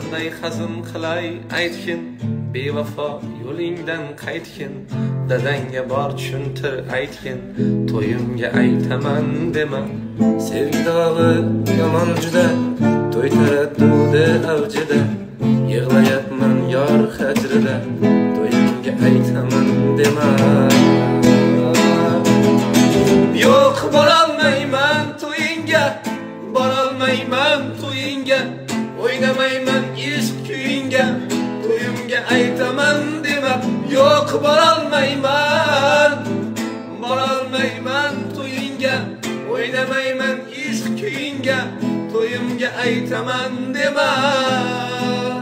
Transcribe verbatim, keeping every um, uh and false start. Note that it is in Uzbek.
qanday hazm qilay aytgin, bevafo yo'lingdan qaytgin, dadangga bor tushuntir aytgin, to'yimga aytaman dema. Sevgi dog'i yomon juda, to'y taraddudi avjida, yig'layapman yor hajrida, to'yimga aytaman dema. Yo'q, borolmayman to'yingga, borolmayman to'yingga, o'ynamayman ishq kuyingga, to'yimga aytaman dema. Yo'q, borolmayman, borolmayman to'yingga, o'ynamayman ishq kuyingga, to'yimga aytaman dema.